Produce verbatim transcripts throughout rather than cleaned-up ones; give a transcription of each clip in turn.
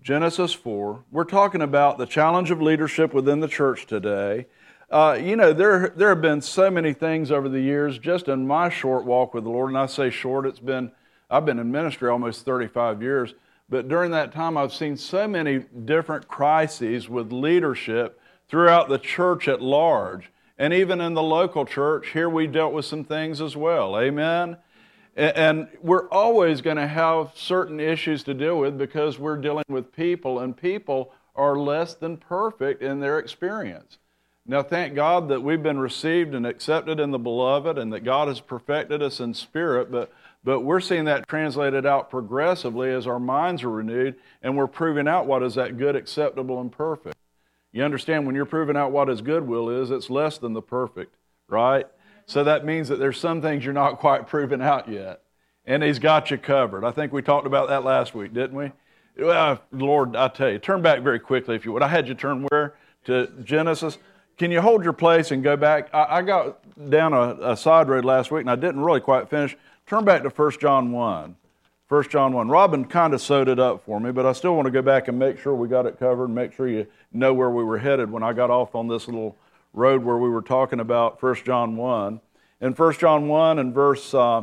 Genesis four. We're talking about the challenge of leadership within the church today. Uh, you know, there there have been so many things over the years, just in my short walk with the Lord, and I say short, it's been, I've been in ministry almost thirty-five years, but during that time I've seen so many different crises with leadership throughout the church at large, and even in the local church, here we dealt with some things as well, amen? And we're always going to have certain issues to deal with because we're dealing with people, and people are less than perfect in their experience. Now, thank God that we've been received and accepted in the Beloved, and that God has perfected us in spirit, but, but we're seeing that translated out progressively as our minds are renewed, and we're proving out what is that good, acceptable, and perfect. You understand, when you're proving out what His goodwill is, it's less than the perfect, right? So that means that there's some things you're not quite proving out yet. And He's got you covered. I think we talked about that last week, didn't we? Well, Lord, I tell you, turn back very quickly if you would. I had you turn where? To Genesis. Can you hold your place and go back? I, I got down a, a side road last week and I didn't really quite finish. Turn back to First John one. First John one. Robin kind of sewed it up for me, but I still want to go back and make sure we got it covered and make sure you know where we were headed when I got off on this little road where we were talking about First John one. In First John one and verse, uh,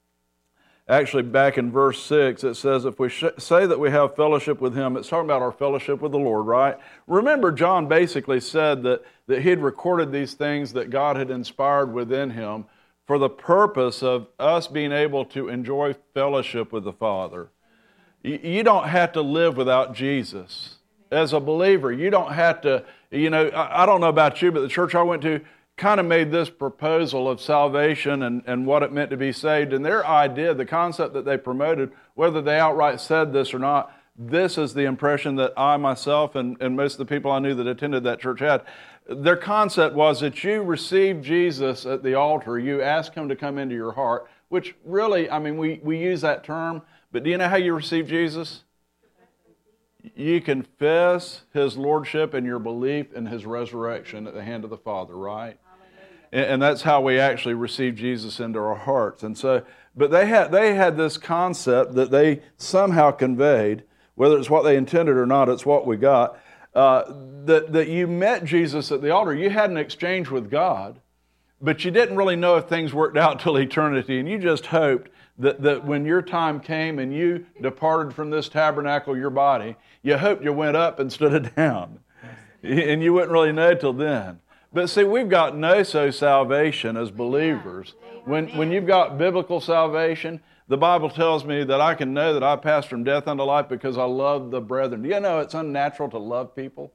actually back in verse six, it says, if we sh- say that we have fellowship with Him, it's talking about our fellowship with the Lord, right? Remember, John basically said that, that he had recorded these things that God had inspired within him for the purpose of us being able to enjoy fellowship with the Father. You, you don't have to live without Jesus. As a believer, you don't have to, you know, I, I don't know about you, but the church I went to kind of made this proposal of salvation and, and what it meant to be saved. And their idea, the concept that they promoted, whether they outright said this or not, this is the impression that I myself and, and most of the people I knew that attended that church had. Their concept was that you receive Jesus at the altar, you ask Him to come into your heart, which really, I mean, we, we use that term, but do you know how you receive Jesus? You confess His lordship and your belief in His resurrection at the hand of the Father, right? And that's how we actually receive Jesus into our hearts. And so, but they had they had this concept that they somehow conveyed, whether it's what they intended or not, it's what we got, uh, that, that you met Jesus at the altar. You had an exchange with God, but you didn't really know if things worked out till eternity, and you just hoped that, that when your time came and you departed from this tabernacle, your body, you hoped you went up instead of down. And you wouldn't really know till then. But see, we've got no-so salvation as believers. When, when you've got biblical salvation, the Bible tells me that I can know that I passed from death unto life because I love the brethren. Do you know it's unnatural to love people?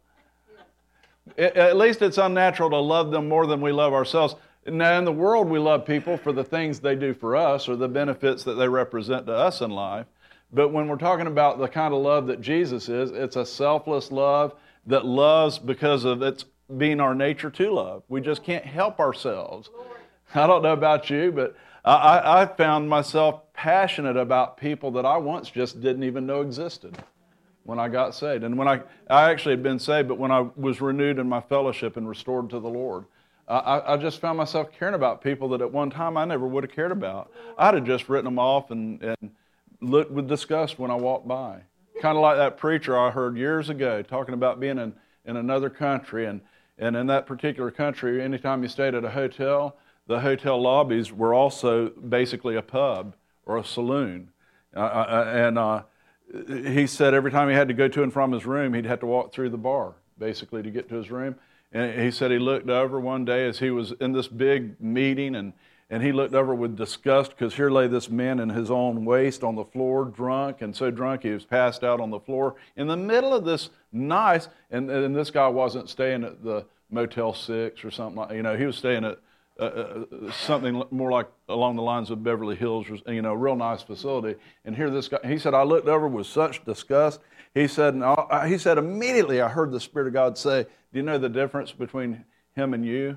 It, at least it's unnatural to love them more than we love ourselves. Now, in the world, we love people for the things they do for us or the benefits that they represent to us in life. But when we're talking about the kind of love that Jesus is, it's a selfless love that loves because of its being our nature to love. We just can't help ourselves. I don't know about you, but I, I found myself passionate about people that I once just didn't even know existed when I got saved. And when I, I actually had been saved, but when I was renewed in my fellowship and restored to the Lord, I, I just found myself caring about people that at one time I never would have cared about. I'd have just written them off and, and looked with disgust when I walked by. Kind of like that preacher I heard years ago talking about being in, in another country, and And in that particular country, anytime you stayed at a hotel, the hotel lobbies were also basically a pub or a saloon. Uh, and uh, he said every time he had to go to and from his room, he'd have to walk through the bar, basically, to get to his room. And he said he looked over one day as he was in this big meeting, and, and he looked over with disgust because here lay this man in his own waste on the floor, drunk, and so drunk he was passed out on the floor in the middle of this nice, and, and this guy wasn't staying at the Motel six or something like, you know, he was staying at uh, uh, something more like along the lines of Beverly Hills, or, you know, a real nice facility. And here this guy, he said, I looked over with such disgust. He said, and I, he said, immediately I heard the Spirit of God say, do you know the difference between him and you?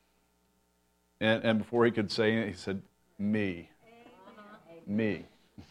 And, and before he could say it, he said, me. Me.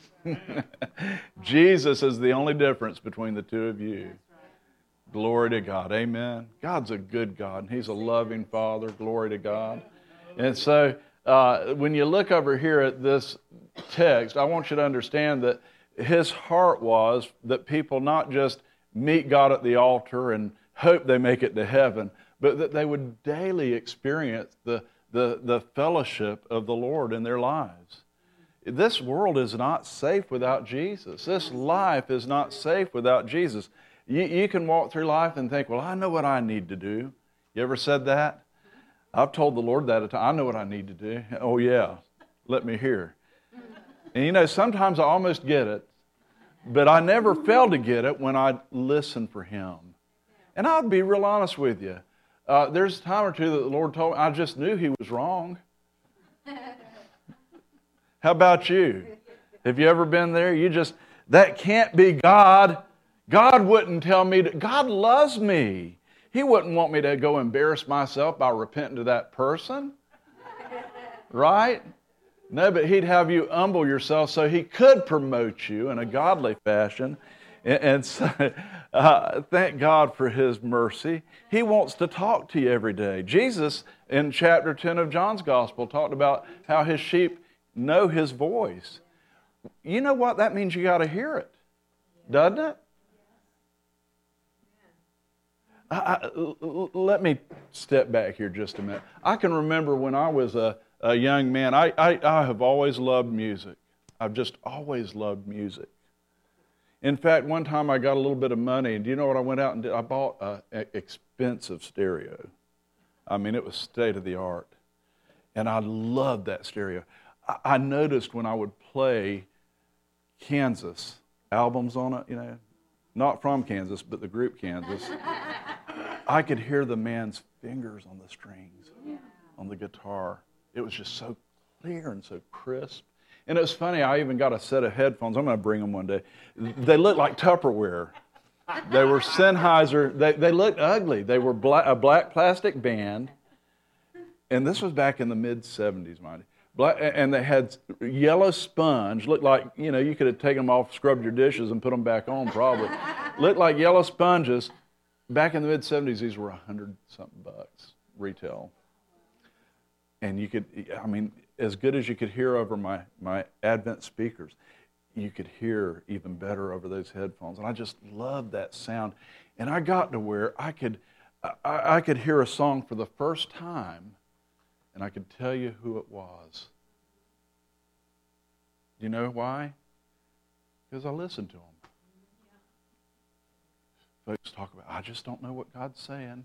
Jesus is the only difference between the two of you. Glory to God. Amen. God's a good God, and He's a loving Father. Glory to God. And so uh, when you look over here at this text, I want you to understand that His heart was that people not just meet God at the altar and hope they make it to heaven, but that they would daily experience the, the, the fellowship of the Lord in their lives. This world is not safe without Jesus. This life is not safe without Jesus. You, you can walk through life and think, well, I know what I need to do. You ever said that? I've told the Lord that at times. I know what I need to do. Oh, yeah. Let me hear. And you know, sometimes I almost get it, but I never fail to get it when I listen for Him. And I'll be real honest with you. Uh, there's a time or two that the Lord told me, I just knew He was wrong. How about you? Have you ever been there? You just, that can't be God. God wouldn't tell me to, God loves me. He wouldn't want me to go embarrass myself by repenting to that person. Right? No, but He'd have you humble yourself so He could promote you in a godly fashion. And, and so, uh, thank God for His mercy. He wants to talk to you every day. Jesus, in chapter ten of John's Gospel, talked about how His sheep know His voice. You know what? That means you got to hear it, doesn't it? I, I, let me step back here just a minute. I can remember when I was a, a young man, I, I, I have always loved music. I've just always loved music. In fact, one time I got a little bit of money, and do you know what I went out and did? I bought an expensive stereo. I mean, it was state of the art. And I loved that stereo. I, I noticed when I would play Kansas albums on it, you know, not from Kansas, but the group Kansas, I could hear the man's fingers on the strings, on the guitar. It was just so clear and so crisp. And it was funny, I even got a set of headphones. I'm going to bring them one day. They looked like Tupperware. They were Sennheiser. They, they looked ugly. They were black, a black plastic band. And this was back in the mid seventies, mind you. Black, and they had yellow sponge. Looked like, you know, you could have taken them off, scrubbed your dishes, and put them back on probably. Looked like yellow sponges. Back in the mid seventies, these were a hundred something bucks retail. And you could, I mean, as good as you could hear over my, my Advent speakers, you could hear even better over those headphones. And I just loved that sound. And I got to where I could, I, I could hear a song for the first time, and I could tell you who it was. Do you know why? Because I listened to them. Folks talk about, I just don't know what God's saying.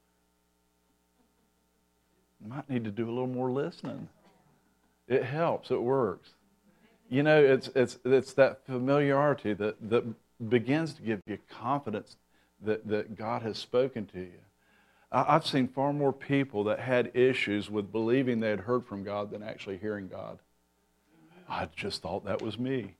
You might need to do a little more listening. It helps. It works. You know, it's it's it's that familiarity that, that begins to give you confidence that, that God has spoken to you. I, I've seen far more people that had issues with believing they had heard from God than actually hearing God. I just thought that was me.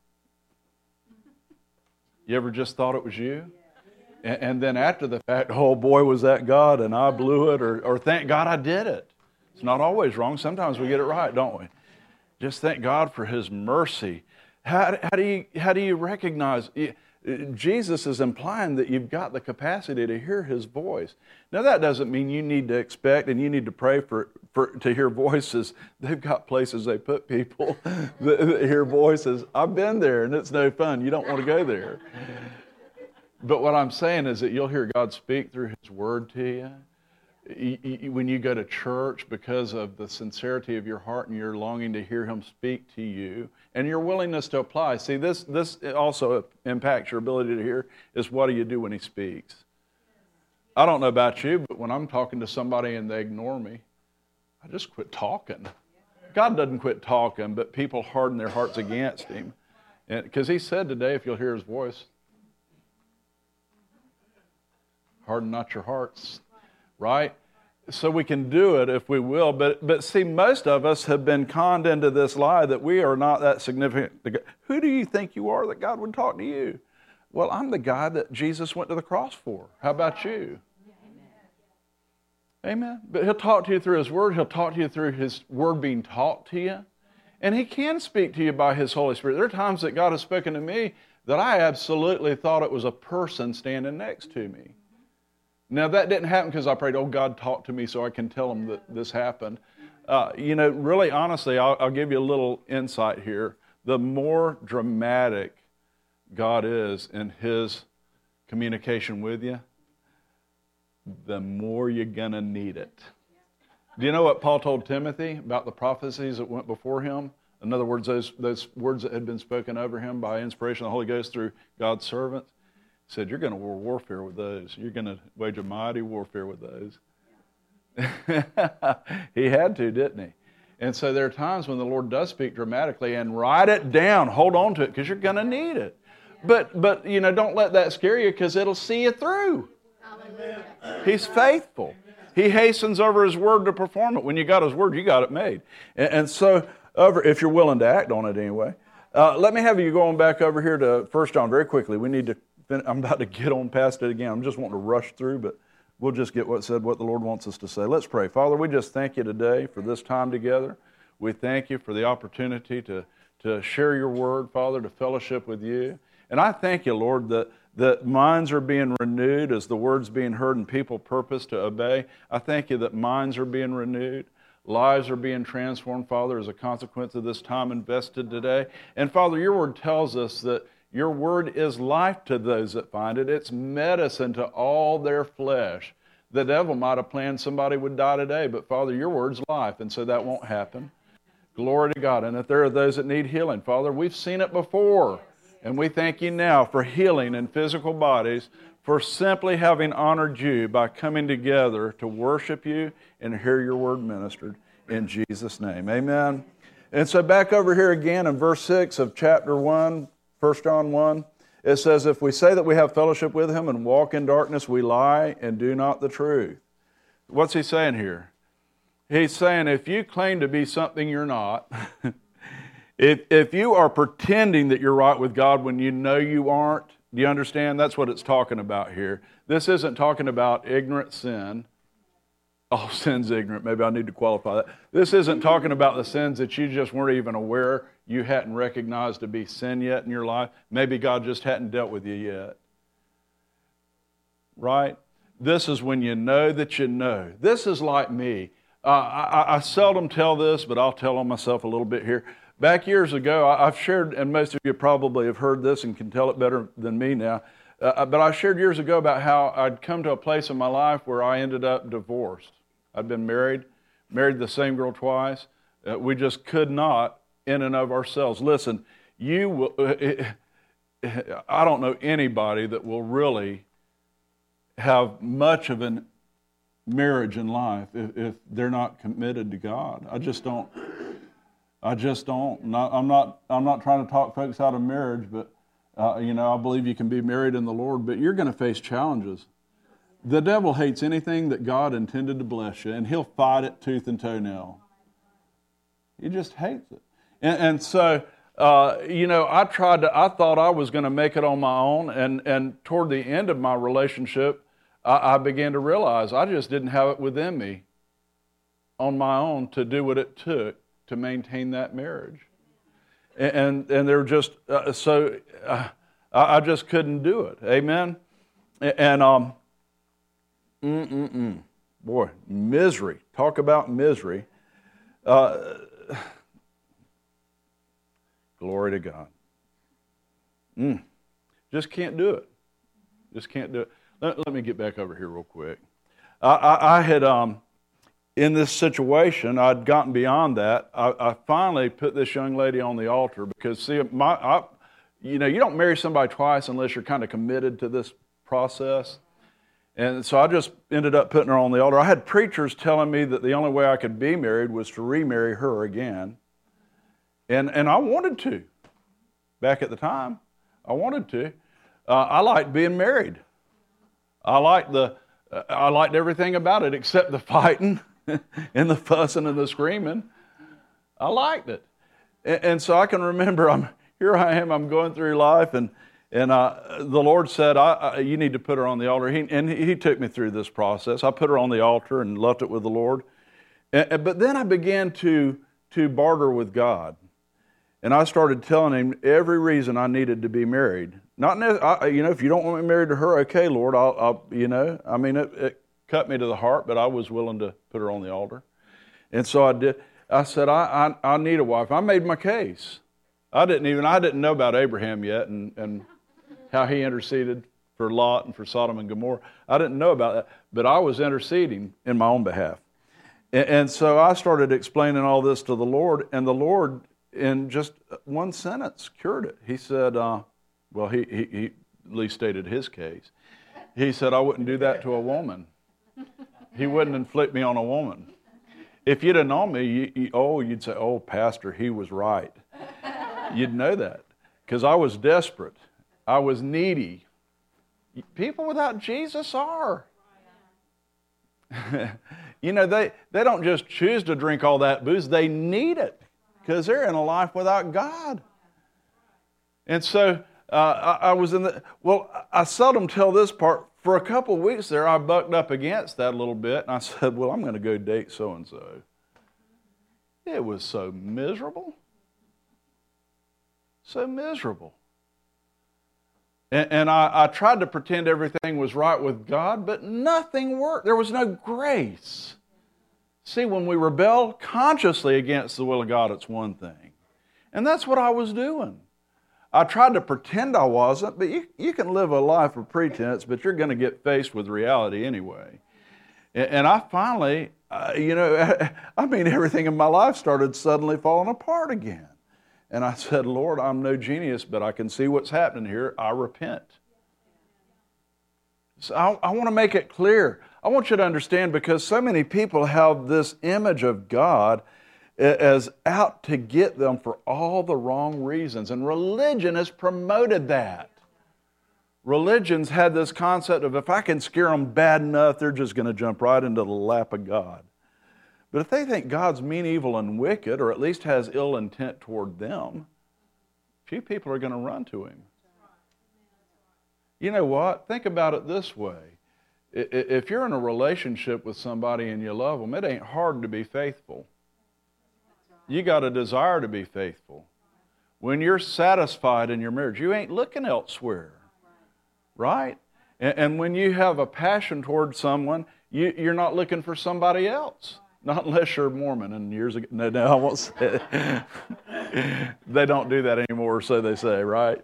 You ever just thought it was you? And, and then after the fact, oh boy, was that God, and I blew it, or, or thank God I did it. It's not always wrong. Sometimes we get it right, don't we? Just thank God for His mercy. How, how do you how do you recognize? Jesus is implying that you've got the capacity to hear His voice. Now that doesn't mean you need to expect and you need to pray for, for to hear voices. They've got places they put people that, that hear voices. I've been there, and it's no fun. You don't want to go there. But what I'm saying is that you'll hear God speak through His Word to you. When you go to church, because of the sincerity of your heart and your longing to hear Him speak to you and your willingness to apply. See, this this also impacts your ability to hear is what do you do when He speaks? I don't know about you, but when I'm talking to somebody and they ignore me, I just quit talking. God doesn't quit talking, but people harden their hearts against Him. Because He said today, if you'll hear His voice, harden not your hearts. Right? So we can do it if we will. But but see, most of us have been conned into this lie that we are not that significant. Who do you think you are that God would talk to you? Well, I'm the guy that Jesus went to the cross for. How about you? Amen. Amen. But He'll talk to you through His Word. He'll talk to you through His Word being taught to you. And He can speak to you by His Holy Spirit. There are times that God has spoken to me that I absolutely thought it was a person standing next to me. Now, that didn't happen because I prayed, oh, God, talk to me so I can tell Him that this happened. Uh, you know, really, honestly, I'll, I'll give you a little insight here. The more dramatic God is in His communication with you, the more you're going to need it. Do you know what Paul told Timothy about the prophecies that went before him? In other words, those, those words that had been spoken over him by inspiration of the Holy Ghost through God's servants. He said, you're going to war warfare with those. You're going to wage a mighty warfare with those. He had to, didn't he? And so there are times when the Lord does speak dramatically, and write it down. Hold on to it, because you're going to need it. But, but you know, don't let that scare you, because it'll see you through. Hallelujah. He's faithful. He hastens over His word to perform it. When you got His word, you got it made. And, and so, over, if you're willing to act on it anyway. Uh, let me have you going back over here to First John very quickly. We need to, I'm about to get on past it again. I'm just wanting to rush through, but we'll just get what said, what the Lord wants us to say. Let's pray. Father, we just thank you today for this time together. We thank you for the opportunity to, to share your word, Father, to fellowship with you. And I thank you, Lord, that, that minds are being renewed as the word's being heard and people purpose to obey. I thank you that minds are being renewed. Lives are being transformed, Father, as a consequence of this time invested today. And Father, your word tells us that your word is life to those that find it. It's medicine to all their flesh. The devil might have planned somebody would die today, but Father, your word's life, and so that won't happen. Glory to God. And if there are those that need healing, Father, we've seen it before. And we thank you now for healing in physical bodies, for simply having honored you by coming together to worship you and hear your word ministered in Jesus' name. Amen. And so back over here again in verse six of chapter one, First John one, it says, if we say that we have fellowship with him and walk in darkness, we lie and do not the truth. What's he saying here? He's saying if you claim to be something you're not, if, if you are pretending that you're right with God when you know you aren't, do you understand? That's what it's talking about here. This isn't talking about ignorant sin. All sin's ignorant. Maybe I need to qualify that. This isn't talking about the sins that you just weren't even aware you hadn't recognized to be sin yet in your life. Maybe God just hadn't dealt with you yet. Right? This is when you know that you know. This is like me. Uh, I, I seldom tell this, but I'll tell on myself a little bit here. Back years ago, I've shared, and most of you probably have heard this and can tell it better than me now, uh, but I shared years ago about how I'd come to a place in my life where I ended up divorced. I'd been married, married the same girl twice. Uh, we just could not, in and of ourselves. Listen, you will, I don't know anybody that will really have much of a marriage in life if, if they're not committed to God. I just don't. I just don't. Not, I'm not. I'm not trying to talk folks out of marriage, but uh, you know, I believe you can be married in the Lord, but you're going to face challenges. The devil hates anything that God intended to bless you, and he'll fight it tooth and toenail. He just hates it, and, and so uh, you know, I tried to. I thought I was going to make it on my own, and and toward the end of my relationship, I, I began to realize I just didn't have it within me on my own to do what it took to maintain that marriage. And and, and they're just, uh, so uh, I, I just couldn't do it. Amen? And, um, mm-mm-mm. Boy, misery. Talk about misery. Uh, glory to God. Mm. Just can't do it. Just can't do it. Let, let me get back over here real quick. I, I, I had... Um, In this situation, I'd gotten beyond that. I, I finally put this young lady on the altar because, see, my, I, you know, you don't marry somebody twice unless you're kind of committed to this process. And so I just ended up putting her on the altar. I had preachers telling me that the only way I could be married was to remarry her again. And, and I wanted to. Back at the time, I wanted to. Uh, I liked being married. I liked the, uh, I liked everything about it except the fighting. And the fussing and the screaming. I liked it. And, and so I can remember, I'm here I am, I'm going through life, and and uh, the Lord said, I, I, you need to put her on the altar. He, and he took me through this process. I put her on the altar and left it with the Lord. And, but then I began to, to barter with God. And I started telling him every reason I needed to be married. Not, I, you know, if you don't want me married to her, okay, Lord, I'll, I'll you know, I mean, it, it cut me to the heart, but I was willing to put her on the altar. And so I did. I said, I, I, I need a wife. I made my case. I didn't even, I didn't know about Abraham yet and, and how he interceded for Lot and for Sodom and Gomorrah. I didn't know about that, but I was interceding in my own behalf. And, and so I started explaining all this to the Lord, and the Lord, in just one sentence, cured it. He said, uh, well, he, he, he at least stated his case. He said, I wouldn't do that to a woman. He wouldn't inflict me on a woman. If you'd have known me, you, you, oh, you'd say, oh, Pastor, he was right. You'd know that, because I was desperate. I was needy. People without Jesus are. You know, they, they don't just choose to drink all that booze. They need it because they're in a life without God. And so uh, I, I was in the, well, I seldom tell this part. For a couple of weeks there, I bucked up against that a little bit, and I said, well, I'm going to go date so-and-so. It was so miserable. So miserable. And, and I, I tried to pretend everything was right with God, but nothing worked. There was no grace. See, when we rebel consciously against the will of God, it's one thing. And that's what I was doing. I tried to pretend I wasn't, but you, you can live a life of pretense, but you're going to get faced with reality anyway. And, and I finally, uh, you know, I mean, everything in my life started suddenly falling apart again. And I said, Lord, I'm no genius, but I can see what's happening here. I repent. So I, I want to make it clear. I want you to understand, because so many people have this image of God as out to get them for all the wrong reasons. And religion has promoted that. Religion's had this concept of if I can scare them bad enough, they're just going to jump right into the lap of God. But if they think God's mean, evil, and wicked, or at least has ill intent toward them, few people are going to run to Him. You know what? Think about it this way. If you're in a relationship with somebody and you love them, it ain't hard to be faithful. You got a desire to be faithful. When you're satisfied in your marriage, you ain't looking elsewhere. Right? And, and when you have a passion toward someone, you, you're not looking for somebody else. Not unless you're Mormon. And years ago, no, no, I won't say it. They don't do that anymore, so they say, right?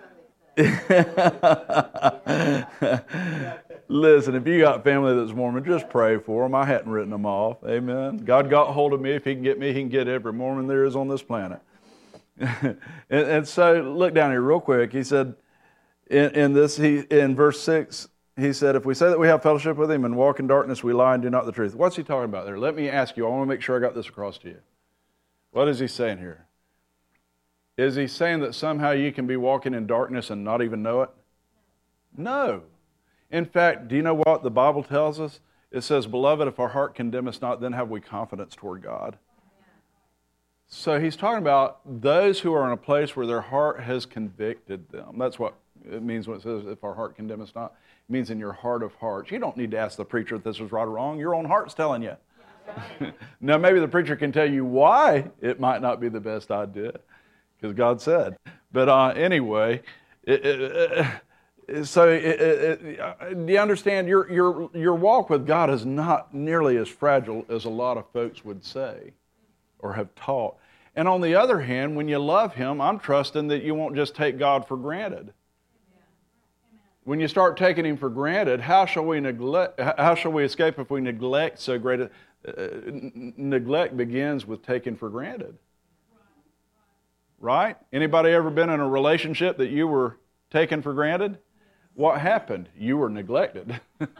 Listen, if you got family that's Mormon, just pray for them. I hadn't written them off. Amen. God got hold of me. If He can get me, He can get every Mormon there is on this planet. and, and so, look down here real quick. He said, in, in this, he in verse six, he said, if we say that we have fellowship with Him and walk in darkness, we lie and do not the truth. What's he talking about there? Let me ask you. I want to make sure I got this across to you. What is he saying here? Is he saying that somehow you can be walking in darkness and not even know it? No. In fact, do you know what the Bible tells us? It says, beloved, if our heart condemn us not, then have we confidence toward God. So he's talking about those who are in a place where their heart has convicted them. That's what it means when it says, if our heart condemn us not. It means in your heart of hearts. You don't need to ask the preacher if this is right or wrong. Your own heart's telling you. Now, maybe the preacher can tell you why it might not be the best idea, because God said. But uh, anyway, it, it, it, so it, it, it, do you understand? Your, your, your walk with God is not nearly as fragile as a lot of folks would say or have taught. And on the other hand, when you love Him, I'm trusting that you won't just take God for granted. When you start taking Him for granted, how shall we neglect? How shall we escape if we neglect so great a uh, neglect begins with taking for granted? Right? Anybody ever been in a relationship that you were taken for granted? What happened? You were neglected.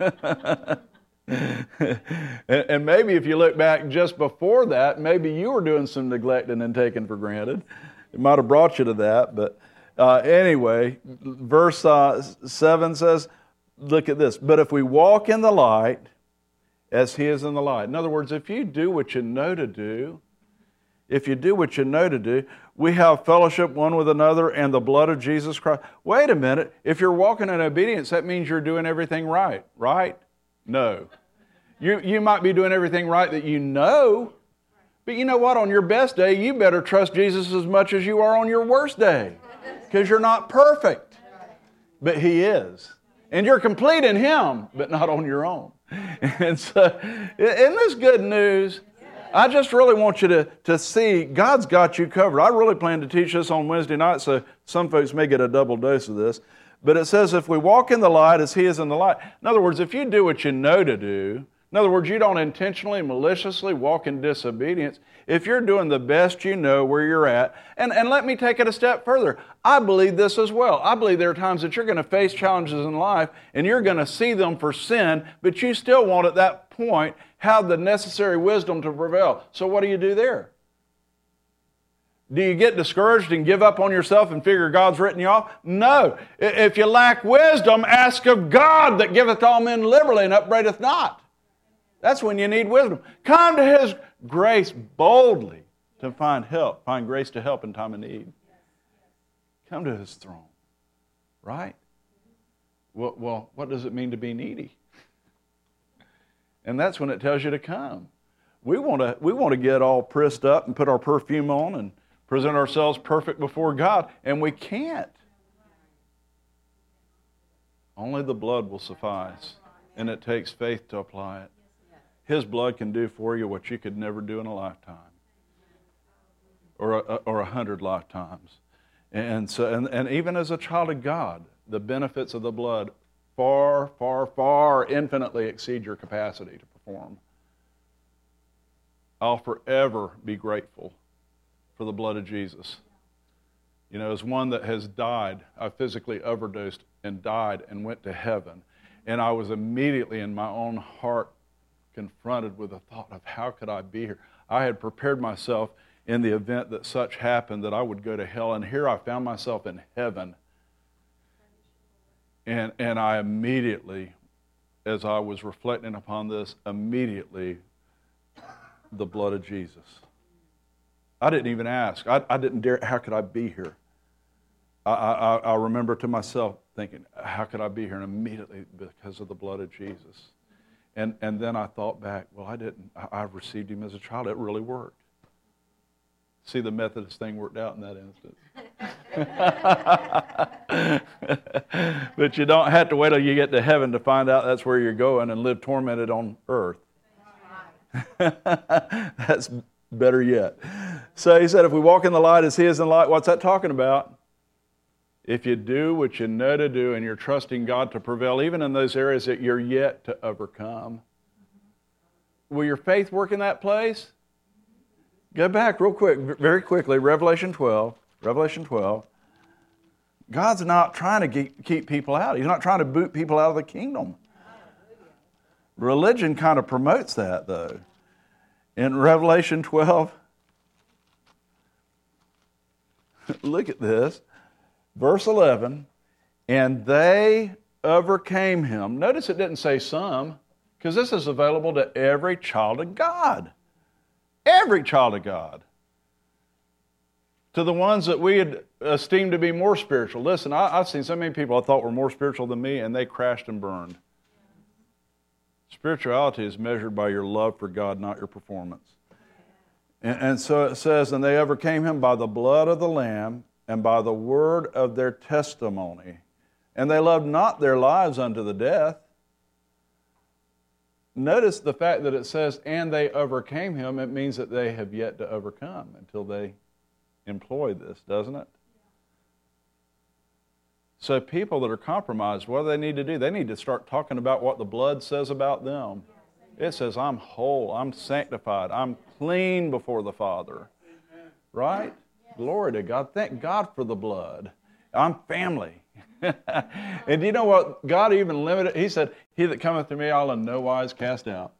And maybe if you look back just before that, maybe you were doing some neglecting and taken for granted. It might have brought you to that, but uh, anyway, verse uh, seven says, look at this. But if we walk in the light, as He is in the light. In other words, if you do what you know to do, if you do what you know to do, we have fellowship one with another and the blood of Jesus Christ. Wait a minute. If you're walking in obedience, that means you're doing everything right, right? No. You, you might be doing everything right that you know, but you know what? On your best day, you better trust Jesus as much as you are on your worst day, because you're not perfect, but He is. And you're complete in Him, but not on your own. And so, isn't this good news? I just really want you to, to see God's got you covered. I really plan to teach this on Wednesday night, so some folks may get a double dose of this. But it says if we walk in the light as he is in the light. In other words, if you do what you know to do, in other words, you don't intentionally, maliciously walk in disobedience, if you're doing the best you know where you're at, and, and let me take it a step further. I believe this as well. I believe there are times that you're going to face challenges in life and you're going to see them for sin, but you still want at that point have the necessary wisdom to prevail. So what do you do there? Do you get discouraged and give up on yourself and figure God's written you off? No. If you lack wisdom, ask of God that giveth all men liberally and upbraideth not. That's when you need wisdom. Come to His grace boldly to find help, find grace to help in time of need. Come to His throne, right? Well, well, what does it mean to be needy? And that's when it tells you to come. We want to we want to get all pressed up and put our perfume on and present ourselves perfect before God, and we can't. Only the blood will suffice, and it takes faith to apply it. His blood can do for you what you could never do in a lifetime, or a, or a hundred lifetimes. And so, and, and even as a child of God, the benefits of the blood far, far, far infinitely exceed your capacity to perform. I'll forever be grateful for the blood of Jesus. You know, as one that has died, I physically overdosed and died and went to heaven. And I was immediately in my own heart confronted with the thought of how could I be here? I had prepared myself in the event that such happened that I would go to hell. And here I found myself in heaven. And, and I immediately, as I was reflecting upon this, immediately the blood of Jesus. I didn't even ask. I, I didn't dare. How could I be here? I, I, I remember to myself thinking, how could I be here? And immediately, because of the blood of Jesus. And and then I thought back, well, I didn't. I, I received Him as a child. It really worked. See, the Methodist thing worked out in that instance. But you don't have to wait till you get to heaven to find out that's where you're going and live tormented on earth. That's better yet. So he said, if we walk in the light as He is in the light, what's that talking about? If you do what you know to do and you're trusting God to prevail, even in those areas that you're yet to overcome, will your faith work in that place? Go back real quick, very quickly, Revelation twelve. Revelation twelve. God's not trying to keep people out. He's not trying to boot people out of the kingdom. Religion kind of promotes that, though. In Revelation twelve, look at this. Verse eleven, and they overcame him. Notice it didn't say some, because this is available to every child of God. Every child of God. To the ones that we had esteemed to be more spiritual. Listen, I, I've seen so many people I thought were more spiritual than me, and they crashed and burned. Spirituality is measured by your love for God, not your performance. And, and so it says, and they overcame him by the blood of the Lamb and by the word of their testimony. And they loved not their lives unto the death. Notice the fact that it says, and they overcame him. It means that they have yet to overcome until they employ this, doesn't it? So people that are compromised, what do they need to do? They need to start talking about what the blood says about them. It says, I'm whole, I'm sanctified, I'm clean before the Father. Right? Glory to God. Thank God for the blood. I'm family. And do you know what? God even limited, He said, he that cometh to me, I'll in no wise cast out.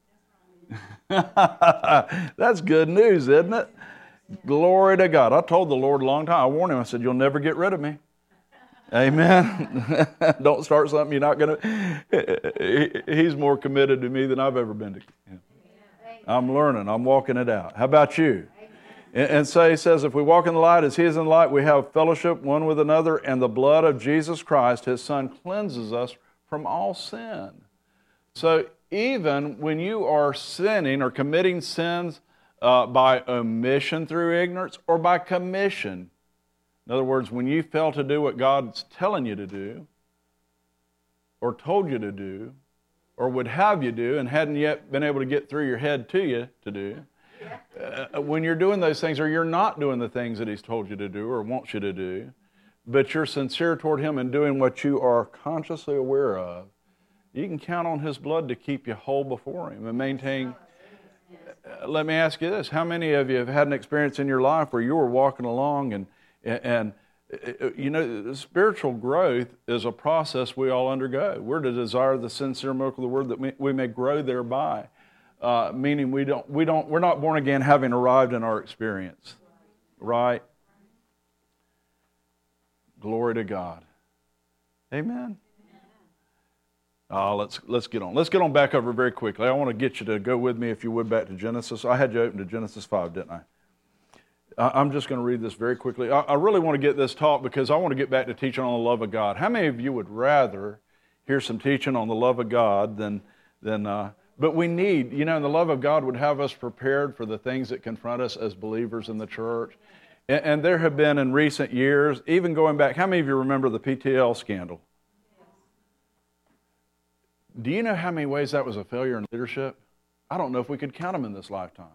That's good news, isn't it? Glory to God. I told the Lord a long time, I warned Him, I said, you'll never get rid of me. Amen. Don't start something you're not going to. He's more committed to me than I've ever been to Him. I'm learning. I'm walking it out. How about you? And so he says, if we walk in the light as He is in the light, we have fellowship one with another, and the blood of Jesus Christ, His Son, cleanses us from all sin. So even when you are sinning or committing sins uh, by omission through ignorance or by commission, in other words, when you fail to do what God's telling you to do, or told you to do, or would have you do, and hadn't yet been able to get through your head to you to do, uh, when you're doing those things, or you're not doing the things that He's told you to do or wants you to do, but you're sincere toward Him and doing what you are consciously aware of, you can count on His blood to keep you whole before Him and maintain. Let me ask you this. How many of you have had an experience in your life where you were walking along and, and you know, spiritual growth is a process we all undergo. We're to desire the sincere milk of the Word that we, we may grow thereby, uh, meaning we don't, we don't, we're not born again having arrived in our experience, right? Glory to God. Amen. Uh, let's let's get on. Let's get on back over very quickly. I want to get you to go with me, if you would, back to Genesis. I had you open to Genesis five, didn't I? I'm just going to read this very quickly. I, I really want to get this taught because I want to get back to teaching on the love of God. How many of you would rather hear some teaching on the love of God than, than uh, but we need, you know, the love of God would have us prepared for the things that confront us as believers in the church. And, and there have been in recent years, even going back, how many of you remember the P T L scandal? Do you know how many ways that was a failure in leadership? I don't know if we could count them in this lifetime.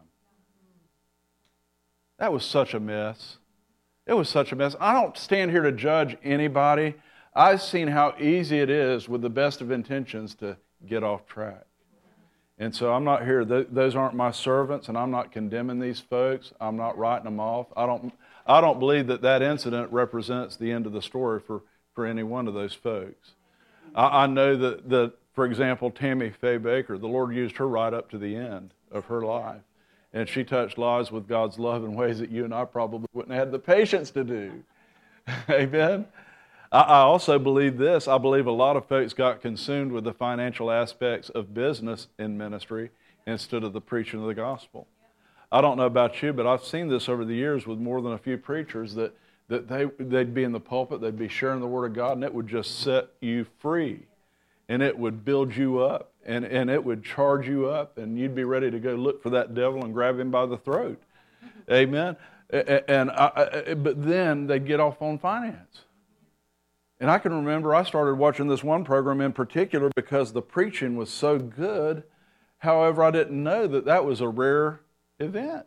That was such a mess. It was such a mess. I don't stand here to judge anybody. I've seen how easy it is with the best of intentions to get off track. And so I'm not here. Those aren't my servants, and I'm not condemning these folks. I'm not writing them off. I don't, I don't believe that that incident represents the end of the story for, for any one of those folks. I, I know that, that, for example, Tammy Faye Baker, the Lord used her right up to the end of her life. And she touched lives with God's love in ways that you and I probably wouldn't have had the patience to do. Amen? I, I also believe this. I believe a lot of folks got consumed with the financial aspects of business in ministry instead of the preaching of the gospel. I don't know about you, but I've seen this over the years with more than a few preachers that, that they, they'd be in the pulpit, they'd be sharing the Word of God, and it would just set you free. And it would build you up, and, and it would charge you up, and you'd be ready to go look for that devil and grab him by the throat. Amen? And I, I, but then they'd get off on finance. And I can remember I started watching this one program in particular because the preaching was so good. However, I didn't know that that was a rare event.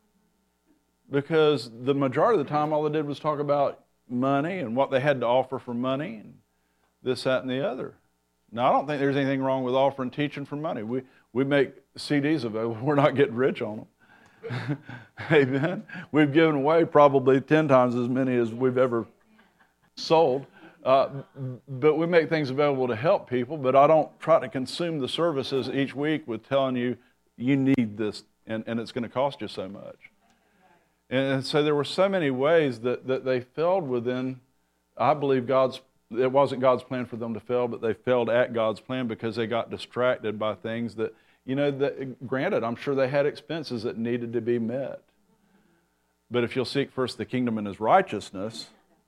Because the majority of the time, all they did was talk about money and what they had to offer for money and this, that, and the other. Now, I don't think there's anything wrong with offering teaching for money. We we make C Ds available. We're not getting rich on them. Amen. We've given away probably ten times as many as we've ever sold. Uh, but we make things available to help people, but I don't try to consume the services each week with telling you, you need this, and, and it's going to cost you so much. And so there were so many ways that, that they failed within, I believe, God's it wasn't God's plan for them to fail, but they failed at God's plan because they got distracted by things that, you know, that, granted, I'm sure they had expenses that needed to be met. But if you'll seek first the kingdom and His righteousness,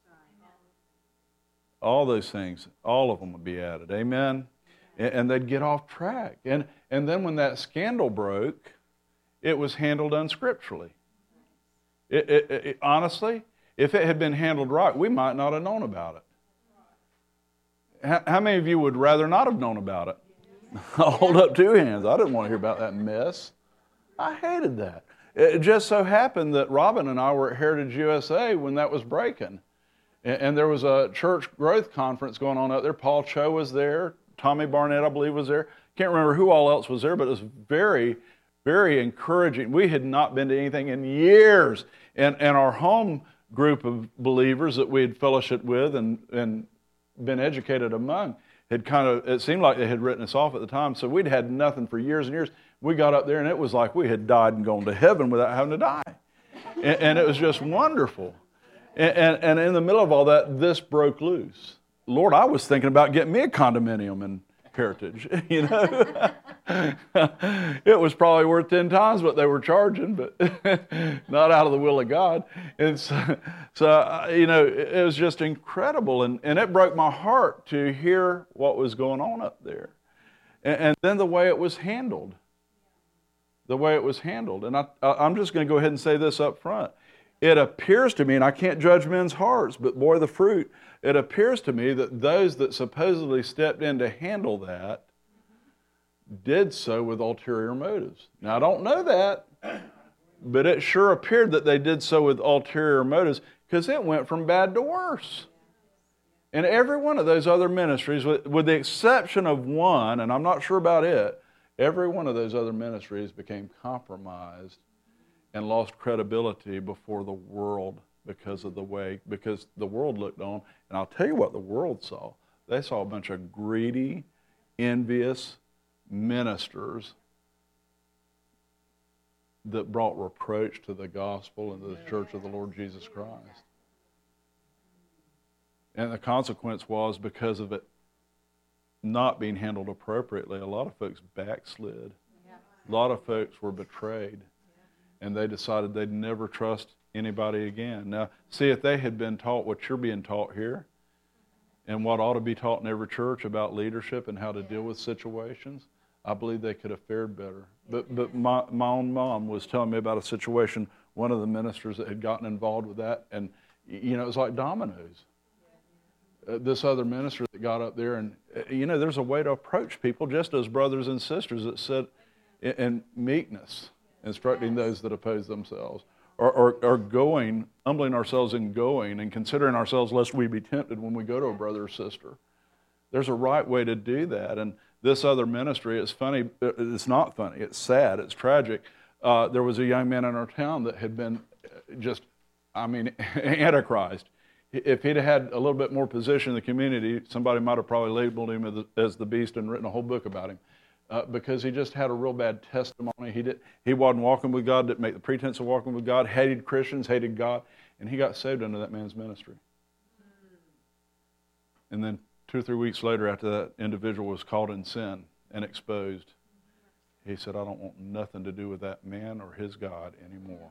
all those things, all of them would be added. Amen? And, and they'd get off track. And, and then when that scandal broke, it was handled unscripturally. It, it, it, honestly, if it had been handled right, we might not have known about it. How many of you would rather not have known about it? I'll hold up two hands. I didn't want to hear about that mess. I hated that. It just so happened that Robin and I were at Heritage U S A when that was breaking. And there was a church growth conference going on out there. Paul Cho was there. Tommy Barnett, I believe, was there. Can't remember who all else was there, but it was very, very encouraging. We had not been to anything in years. And, and our home group of believers that we had fellowshiped with and, and been educated among had kind of, it seemed like they had written us off at the time, so we'd had nothing for years and years. We got up there and it was like we had died and gone to heaven without having to die. And, and it was just wonderful. And, and, and in the middle of all that, this broke loose. Lord, I was thinking about getting me a condominium in Heritage, you know. It was probably worth ten times what they were charging, but not out of the will of God. And so, so you know, it was just incredible. And, and it broke my heart to hear what was going on up there. And, and then the way it was handled. The way it was handled. And I, I'm just going to go ahead and say this up front. It appears to me, and I can't judge men's hearts, but boy, the fruit, it appears to me that those that supposedly stepped in to handle that did so with ulterior motives. Now, I don't know that, but it sure appeared that they did so with ulterior motives because it went from bad to worse. And every one of those other ministries, with, with the exception of one, and I'm not sure about it, every one of those other ministries became compromised and lost credibility before the world because of the way, because the world looked on. And I'll tell you what the world saw. They saw a bunch of greedy, envious ministers that brought reproach to the gospel and to the church of the Lord Jesus Christ. And the consequence was, because of it not being handled appropriately, a lot of folks backslid. A lot of folks were betrayed. And they decided they'd never trust anybody again. Now, see, if they had been taught what you're being taught here, and what ought to be taught in every church about leadership and how to deal with situations, I believe they could have fared better. But but my, my own mom was telling me about a situation, one of the ministers that had gotten involved with that, and, you know, it was like dominoes. Uh, this other minister that got up there, and, uh, you know, there's a way to approach people just as brothers and sisters that sit in, in meekness, instructing those that oppose themselves, or, or, or going, humbling ourselves in going and considering ourselves lest we be tempted when we go to a brother or sister. There's a right way to do that. And this other ministry, it's funny, it's not funny, it's sad, it's tragic. Uh, there was a young man in our town that had been just, I mean, Antichrist. If he'd had a little bit more position in the community, somebody might have probably labeled him as, as the beast and written a whole book about him. Uh, because he just had a real bad testimony. He did, he wasn't walking with God, didn't make the pretense of walking with God, hated Christians, hated God, and he got saved under that man's ministry. And then two or three weeks later, after that individual was caught in sin and exposed, he said, I don't want nothing to do with that man or his God anymore.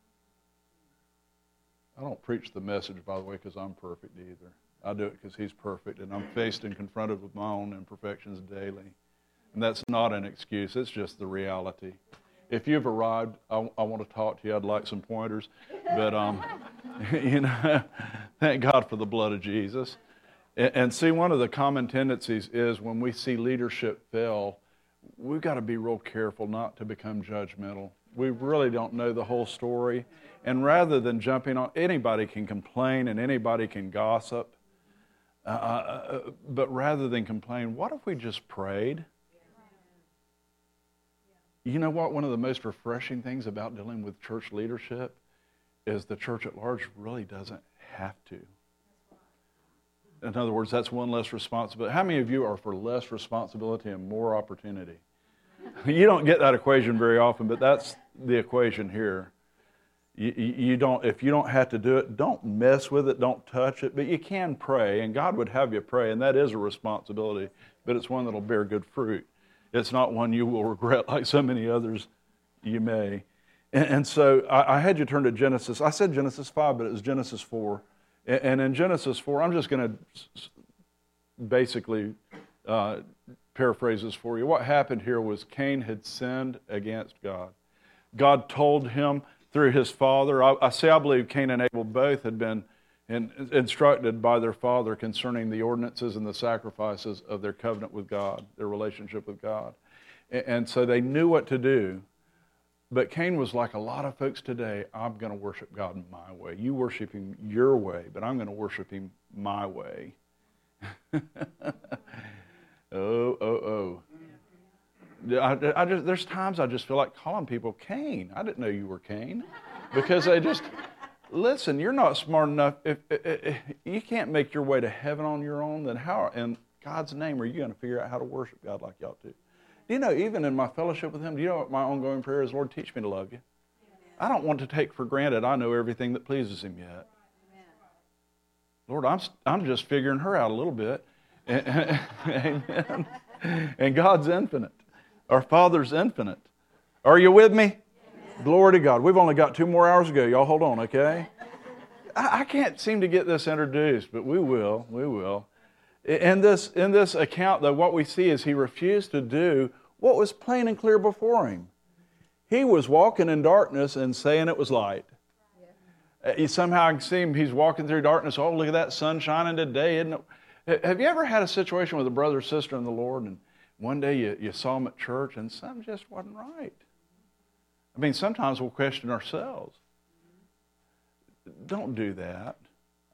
I don't preach the message, by the way, because I'm perfect either. I do it because he's perfect, and I'm faced and confronted with my own imperfections daily. And that's not an excuse. It's just the reality. If you've arrived, I, I want to talk to you. I'd like some pointers. But, um, you know, thank God for the blood of Jesus. And, and see, one of the common tendencies is when we see leadership fail, we've got to be real careful not to become judgmental. We really don't know the whole story. And rather than jumping on, anybody can complain and anybody can gossip. Uh, uh, but rather than complain, what if we just prayed? You know what? One of the most refreshing things about dealing with church leadership is the church at large really doesn't have to. In other words, that's one less responsibility. How many of you are for less responsibility and more opportunity? You don't get that equation very often, but that's the equation here. You, you don't, if you don't have to do it, don't mess with it, don't touch it, but you can pray, and God would have you pray, and that is a responsibility, but it's one that will bear good fruit. It's not one you will regret like so many others you may. And, and so I, I had you turn to Genesis. I said Genesis five, but it was Genesis four. And, and in Genesis four, I'm just going to basically uh, paraphrase this for you. What happened here was Cain had sinned against God. God told him through his father, I, I say I believe Cain and Abel both had been in, instructed by their father concerning the ordinances and the sacrifices of their covenant with God, their relationship with God. And, and so they knew what to do. But Cain was like a lot of folks today, I'm going to worship God my way. You worship him your way, but I'm going to worship him my way. oh, oh, oh. I, I just, there's times I just feel like calling people Cain. I didn't know you were Cain. Because they just, listen, you're not smart enough. If, if, if you can't make your way to heaven on your own, then how in God's name are you going to figure out how to worship God like you ought to? Do you know, even in my fellowship with him, do you know what my ongoing prayer is? Lord, teach me to love you. I don't want to take for granted I know everything that pleases him yet. Lord, I'm, I'm just figuring her out a little bit. Amen. And God's infinite. Our Father's infinite. Are you with me? Glory to God. We've only got two more hours to go. Y'all hold on, okay? I, I can't seem to get this introduced, but we will. We will. In this, in this account, though, what we see is he refused to do what was plain and clear before him. He was walking in darkness and saying it was light. Yeah. Somehow I can see him, he's walking through darkness. Oh, look at that sun shining today, isn't it? Have you ever had a situation with a brother or sister in the Lord, and one day you, you saw them at church and something just wasn't right? I mean, sometimes we'll question ourselves. Don't do that.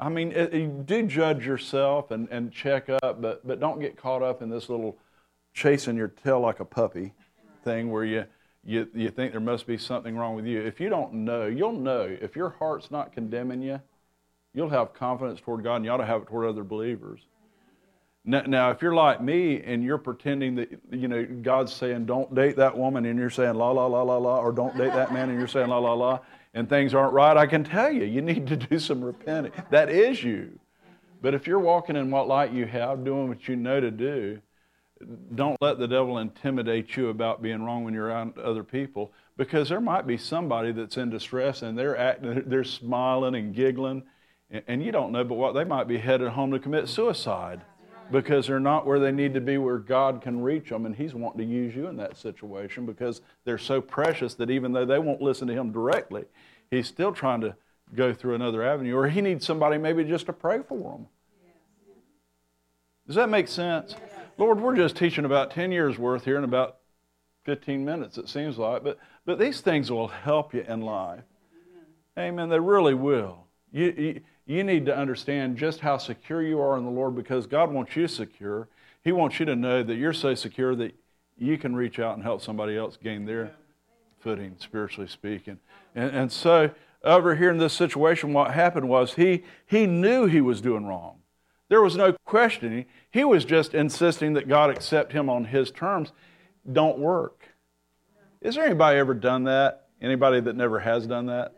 I mean, it, you do judge yourself and, and check up, but, but don't get caught up in this little chasing your tail like a puppy thing where you, you, you think there must be something wrong with you. If you don't know, you'll know. If your heart's not condemning you, you'll have confidence toward God, and you ought to have it toward other believers. Now, now, if you're like me and you're pretending that, you know, God's saying, don't date that woman, and you're saying la, la, la, la, la, or don't date that man, and you're saying la, la, la, and things aren't right, I can tell you, you need to do some repenting. That is you. But if you're walking in what light you have, doing what you know to do, don't let the devil intimidate you about being wrong when you're around other people, because there might be somebody that's in distress and they're acting, they're smiling and giggling, and you don't know but what they might be headed home to commit suicide because they're not where they need to be, where God can reach them, and He's wanting to use you in that situation because they're so precious that even though they won't listen to Him directly, He's still trying to go through another avenue, or He needs somebody maybe just to pray for them. Does that make sense? Lord, we're just teaching about ten years worth here in about fifteen minutes, it seems like, but, but these things will help you in life. Amen. They really will. You, you, you need to understand just how secure you are in the Lord, because God wants you secure. He wants you to know that you're so secure that you can reach out and help somebody else gain their footing, spiritually speaking. And, and so over here in this situation, what happened was he, he knew he was doing wrong. There was no questioning. He was just insisting that God accept him on His terms. Don't work. Is there anybody ever done that? Anybody that never has done that?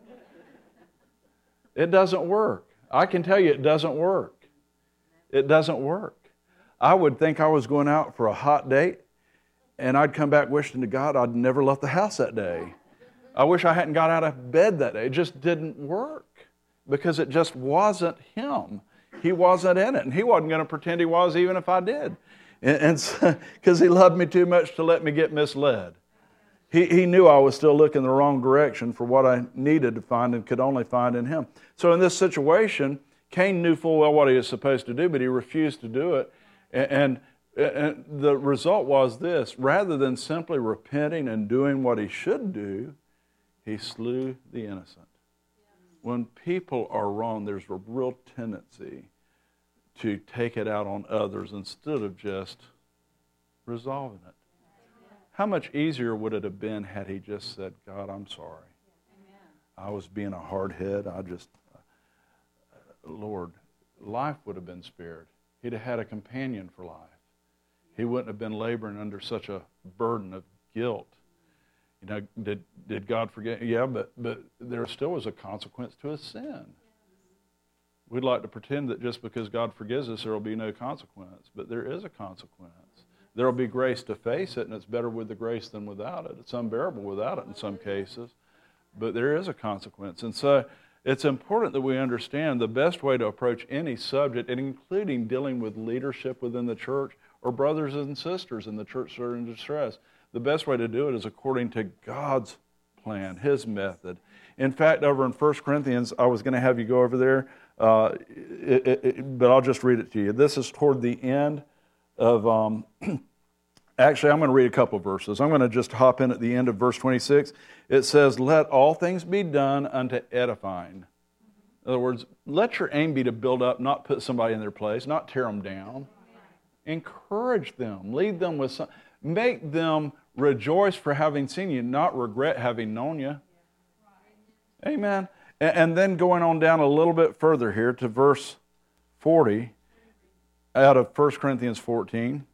It doesn't work. I can tell you it doesn't work. It doesn't work. I would think I was going out for a hot date, and I'd come back wishing to God I'd never left the house that day. I wish I hadn't got out of bed that day. It just didn't work because it just wasn't Him. He wasn't in it, and He wasn't going to pretend He was even if I did. And because He loved me too much to let me get misled. He, he knew I was still looking the wrong direction for what I needed to find and could only find in Him. So in this situation, Cain knew full well what he was supposed to do, but he refused to do it. And, and, and the result was this: rather than simply repenting and doing what he should do, he slew the innocent. When people are wrong, there's a real tendency to take it out on others instead of just resolving it. How much easier would it have been had he just said, God, I'm sorry. I was being a hard head. I just, Lord, life would have been spared. He'd have had a companion for life. He wouldn't have been laboring under such a burden of guilt. You know, did did God forget? Yeah, but but there still was a consequence to his sin. We'd like to pretend that just because God forgives us, there will be no consequence. But there is a consequence. There will be grace to face it, and it's better with the grace than without it. It's unbearable without it in some cases. But there is a consequence. And so it's important that we understand the best way to approach any subject, and including dealing with leadership within the church or brothers and sisters in the church that are in distress. The best way to do it is according to God's plan, His method. In fact, over in First Corinthians, I was going to have you go over there, uh, it, it, it, but I'll just read it to you. This is toward the end of, um, actually, I'm going to read a couple of verses. I'm going to just hop in at the end of verse twenty-six. It says, let all things be done unto edifying. In other words, let your aim be to build up, not put somebody in their place, not tear them down. Encourage them, lead them with some, make them rejoice for having seen you, not regret having known you. Amen. And then going on down a little bit further here to verse forty out of First Corinthians fourteen.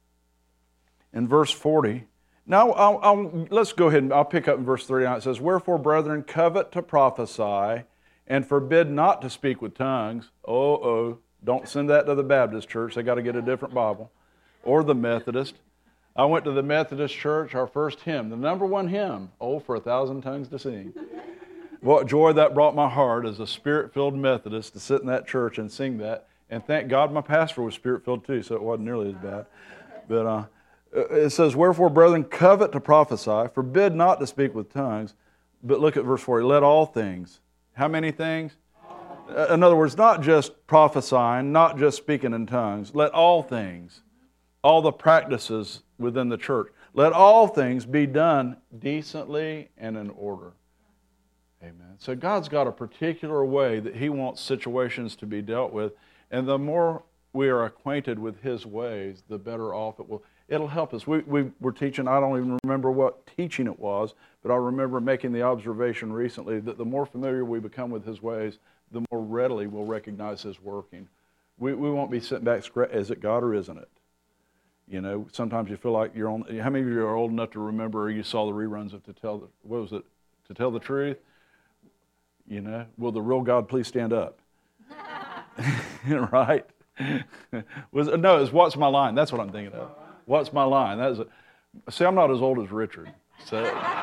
In verse forty, now I'll, I'll, let's go ahead and I'll pick up in verse thirty-nine. It says, wherefore, brethren, covet to prophesy, and forbid not to speak with tongues. Oh, oh, don't send that to the Baptist church. They got to get a different Bible. Or the Methodist. I went to the Methodist church, our first hymn, the number one hymn, Oh, for a Thousand Tongues to Sing. What joy that brought my heart as a Spirit-filled Methodist to sit in that church and sing that. And thank God my pastor was Spirit-filled too, so it wasn't nearly as bad. But uh, it says, wherefore, brethren, covet to prophesy, forbid not to speak with tongues. But look at verse forty, let all things. How many things? All. In other words, not just prophesying, not just speaking in tongues. Let all things, all the practices within the church, let all things be done decently and in order. Amen. So God's got a particular way that He wants situations to be dealt with, and the more we are acquainted with His ways, the better off it will. It'll help us. We, we were teaching, I don't even remember what teaching it was, but I remember making the observation recently that the more familiar we become with His ways, the more readily we'll recognize His working. We, we won't be sitting back, is it God or isn't it? You know, sometimes you feel like you're on, how many of you are old enough to remember you saw the reruns of To Tell the, what was it, To Tell the Truth? You know, will the real God please stand up? Right? was No, it's What's My Line? That's what I'm thinking of. What's My Line? That is a, see, I'm not as old as Richard. So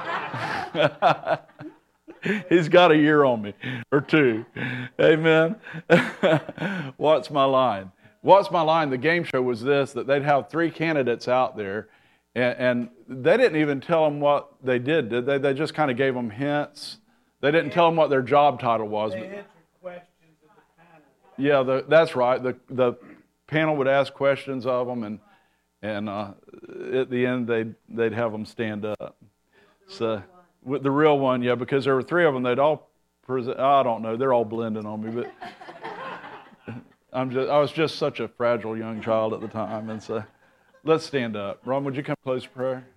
he's got a year on me, or two. Amen. What's My Line? What's My Line? The game show was this, that they'd have three candidates out there, and, and they didn't even tell them what they did, did they? They just kind of gave them hints. They didn't tell them what their job title was. They but, answered questions of the panel. Yeah, the, that's right. The the panel would ask questions of them, and and uh, at the end they'd they'd have them stand up. So with the real one, yeah, because there were three of them. They'd all present. I don't know. They're all blending on me, but I'm just I was just such a fragile young child at the time, and so let's stand up. Ron, would you come close to prayer?